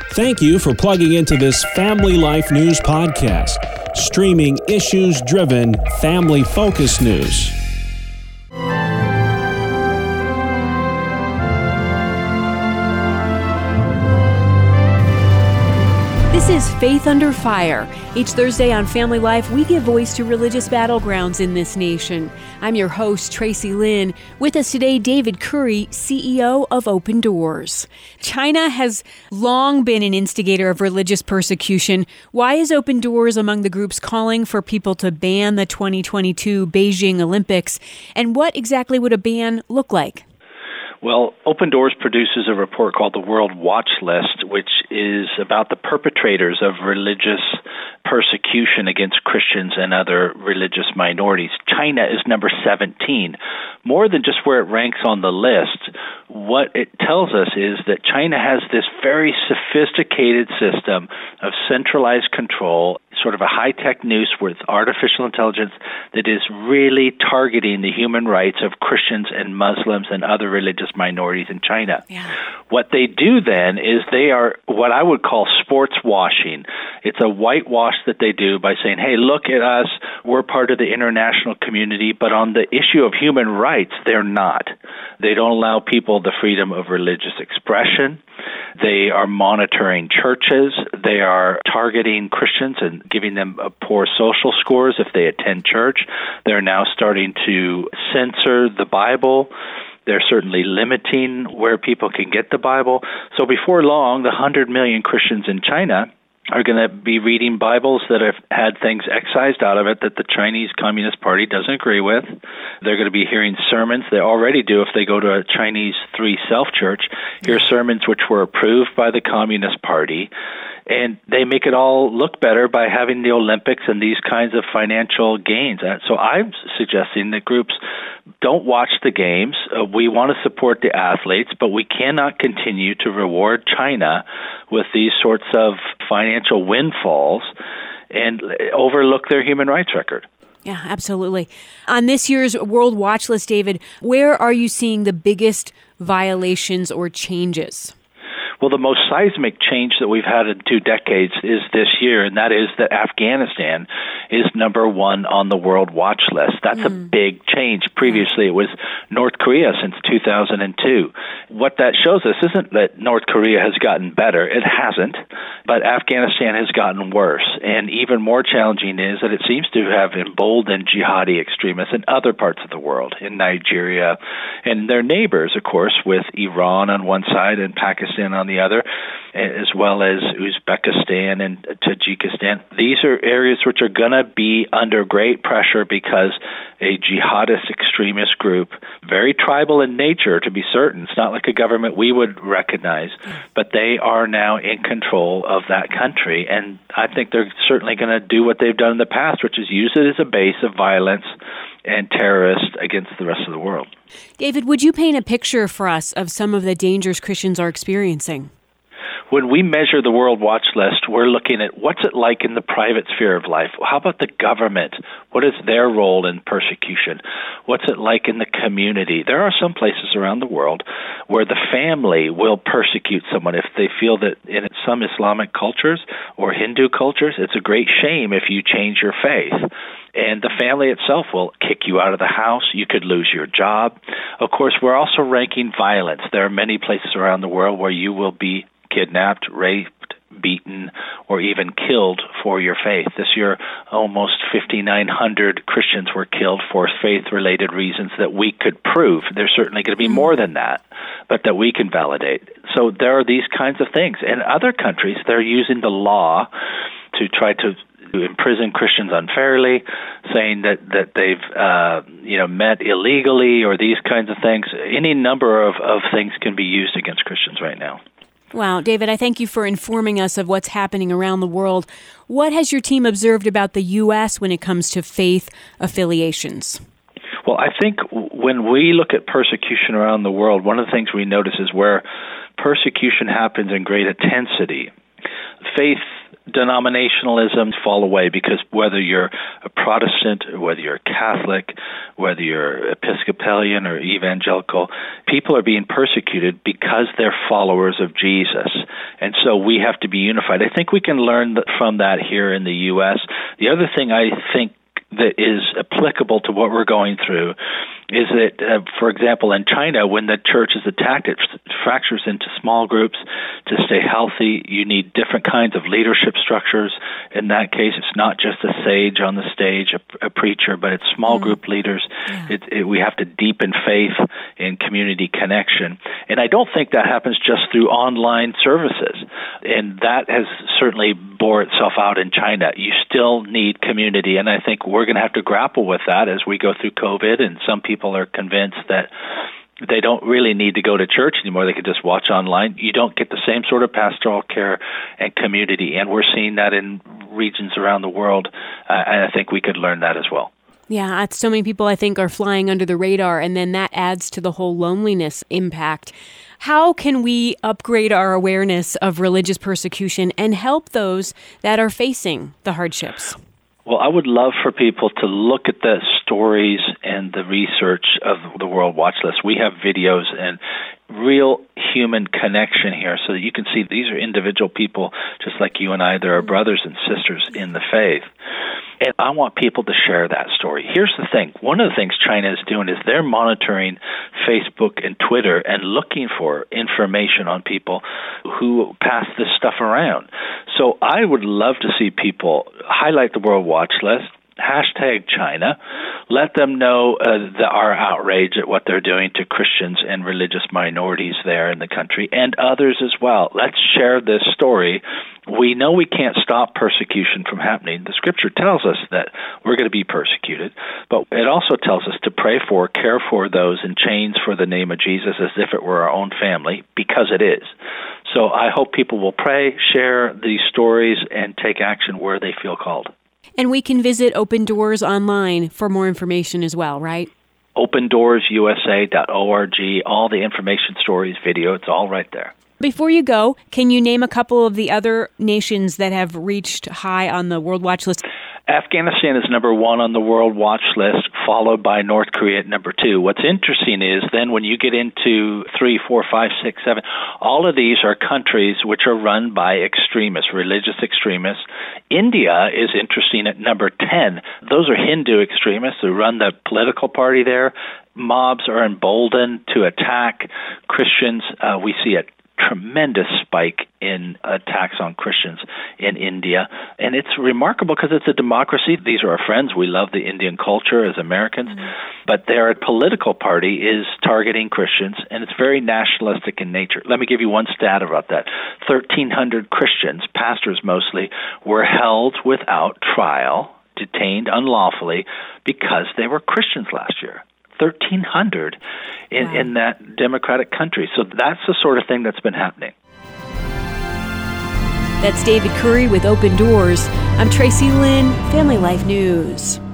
Thank you for plugging into this Family Life News podcast, streaming issues-driven, family-focused news. This is Faith Under Fire. Each Thursday on Family Life, we give voice to religious battlegrounds in this nation. I'm your host, Tracy Lynn. With us today, David Curry, CEO of Open Doors. China has long been an instigator of religious persecution. Why is Open Doors among the groups calling for people to ban the 2022 Beijing Olympics? And what exactly would a ban look like? Well, Open Doors produces a report called the World Watch List, which is about the perpetrators of religious persecution against Christians and other religious minorities. China is number 17. More than just where it ranks on the list, what it tells us is that China has this very sophisticated system of centralized control, sort of a high-tech noose with artificial intelligence that is really targeting the human rights of Christians and Muslims and other religious minorities in China. Yeah. What they do then is they are what I would call sports washing. It's a whitewash that they do by saying, hey, look at us, we're part of the international community, but on the issue of human rights, they're not. They don't allow people the freedom of religious expression. They are monitoring churches. They are targeting Christians and giving them poor social scores if they attend church. They're now starting to censor the Bible. They're certainly limiting where people can get the Bible. So before long, the 100 million Christians in China are going to be reading Bibles that have had things excised out of it that the Chinese Communist Party doesn't agree with. They're going to be hearing sermons. They already do if they go to a Chinese 3 self-church, hear sermons which were approved by the Communist Party. And they make it all look better by having the Olympics and these kinds of financial gains. So I'm suggesting that groups don't watch the games. We want to support the athletes, but we cannot continue to reward China with these sorts of financial windfalls and overlook their human rights record. Yeah, absolutely. On this year's World Watch List, David, where are you seeing the biggest violations or changes? Well, the most seismic change that we've had in 2 decades is this year, and that is that Afghanistan is number 1 on the World Watch List. That's a big change. Previously, it was North Korea since 2002. What that shows us isn't that North Korea has gotten better. It hasn't, but Afghanistan has gotten worse. And even more challenging is that it seems to have emboldened jihadi extremists in other parts of the world, in Nigeria, and their neighbors, of course, with Iran on one side and Pakistan on the other, as well as Uzbekistan and Tajikistan. These are areas which are going to be under great pressure because a jihadist extremist group, very tribal in nature to be certain, it's not like a government we would recognize, but they are now in control of that country. And I think they're certainly going to do what they've done in the past, which is use it as a base of violence and terrorists against the rest of the world. David, would you paint a picture for us of some of the dangers Christians are experiencing? When we measure the World Watch List, we're looking at what's it like in the private sphere of life. How about the government? What is their role in persecution? What's it like in the community? There are some places around the world where the family will persecute someone if they feel that in some Islamic cultures or Hindu cultures, it's a great shame if you change your faith. And the family itself will kick you out of the house. You could lose your job. Of course, we're also ranking violence. There are many places around the world where you will be kidnapped, raped, beaten, or even killed for your faith. This year, almost 5,900 Christians were killed for faith-related reasons that we could prove. There's certainly going to be more than that, but that we can validate. So there are these kinds of things. In other countries, they're using the law to try to imprison Christians unfairly, saying that they've met illegally or these kinds of things. Any number of things can be used against Christians right now. Wow. David, I thank you for informing us of what's happening around the world. What has your team observed about the U.S. when it comes to faith affiliations? Well, I think when we look at persecution around the world, one of the things we notice is where persecution happens in great intensity, faith denominationalism fall away, because whether you're a Protestant, or whether you're a Catholic, whether you're Episcopalian or evangelical, people are being persecuted because they're followers of Jesus. And so we have to be unified. I think we can learn from that here in the U.S. The other thing I think that is applicable to what we're going through is that, for example, in China, when the church is attacked, it fractures into small groups. To stay healthy, you need different kinds of leadership structures. In that case, it's not just a sage on the stage, a preacher, but it's small group leaders. Yeah. We have to deepen faith in community connection. And I don't think that happens just through online services. And that has certainly bore itself out in China. You still need community, and I think we're going to have to grapple with that as we go through COVID, and some people are convinced that they don't really need to go to church anymore. They can just watch online. You don't get the same sort of pastoral care and community, and we're seeing that in regions around the world, and I think we could learn that as well. Yeah, so many people, I think, are flying under the radar, and then that adds to the whole loneliness impact. How can we upgrade our awareness of religious persecution and help those that are facing the hardships? Well, I would love for people to look at the stories and the research of the World Watch List. We have videos and real human connection here so that you can see these are individual people just like you and I. They're our brothers and sisters in the faith. And I want people to share that story. Here's the thing. One of the things China is doing is they're monitoring Facebook and Twitter and looking for information on people who pass this stuff around. So I would love to see people highlight the World Watch List, hashtag China, let them know our outrage at what they're doing to Christians and religious minorities there in the country, and others as well. Let's share this story. We know we can't stop persecution from happening. The Scripture tells us that we're going to be persecuted, but it also tells us to pray for, care for those in chains for the name of Jesus as if it were our own family, because it is. So I hope people will pray, share these stories, and take action where they feel called. And we can visit Open Doors online for more information as well, right? OpenDoorsUSA.org, all the information, stories, video, it's all right there. Before you go, can you name a couple of the other nations that have reached high on the World Watch List? Afghanistan is number 1 on the World Watch List, followed by North Korea at number 2. What's interesting is then when you get into 3, 4, 5, 6, 7, all of these are countries which are run by extremists, religious extremists. India is interesting at number 10. Those are Hindu extremists who run the political party there. Mobs are emboldened to attack Christians. We see a tremendous spike in attacks on Christians in India. And it's remarkable because it's a democracy. These are our friends. We love the Indian culture as Americans. But their political party is targeting Christians, and it's very nationalistic in nature. Let me give you one stat about that. 1,300 Christians, pastors mostly, were held without trial, detained unlawfully, because they were Christians last year. 1,300 in that democratic country. So that's the sort of thing that's been happening. That's David Curry with Open Doors. I'm Tracy Lynn, Family Life News.